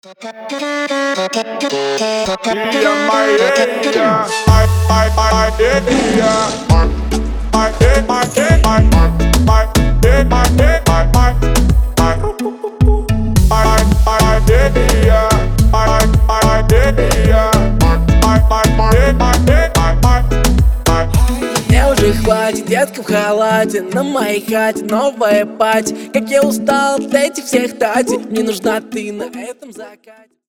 Мне уже хватит, детка в халате, на моей хате новая пати. Как я устал от этих всех тати, мне нужна ты на этом закате.